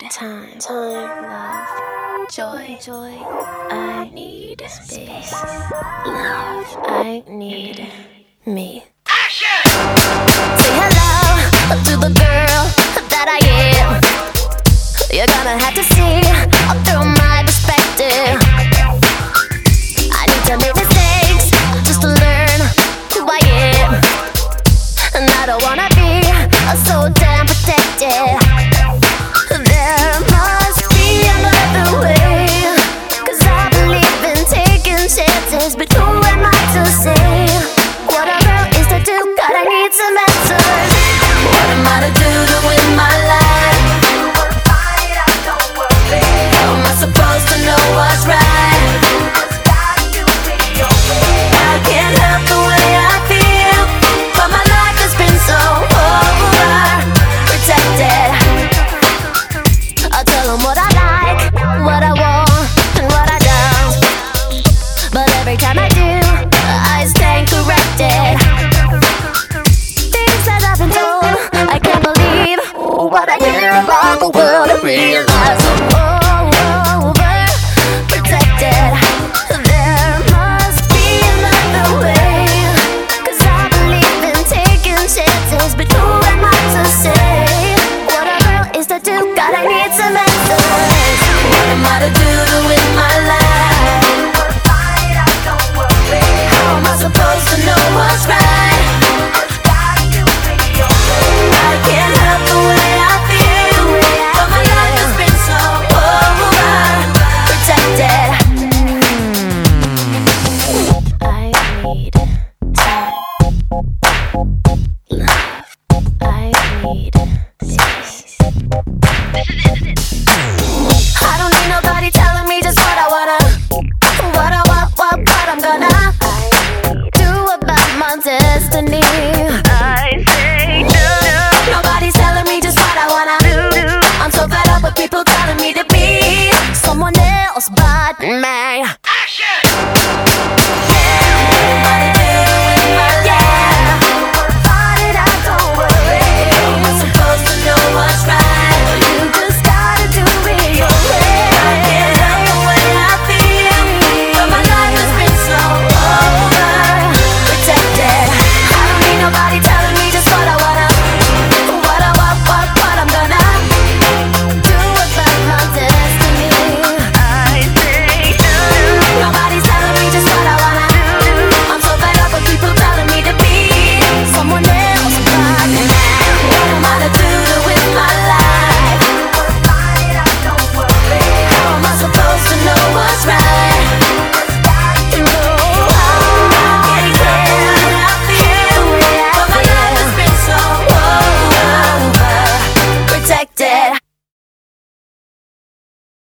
love, joy. I need space, love. I need me. Say hello to the girl that I am. You're gonna have to see through my perspective. I need to make mistakes just to learn who I am, and I don't wanna be so damn protected. There must be another way, 'cause I believe in taking chances. But who am I to say what a girl is to do? God, I need some answers. What am I to do to win my life? How am I supposed to know what's right? I can't help the way I feel, but my life has been so overprotected. I'll tell them what I like, what I want, and what I don't. But every time I do, I stand corrected. Things that I've been told, I can't believe what I hear about the world and realize I'm overprotected. There must be another way, 'cause I believe in taking chances. But who am I to say what a girl is to do? God, I need some answers. What am I to do to win my life? How am I supposed to know what's right? I can't help the way I feel, but my life has been so overprotected. I need time, love. I need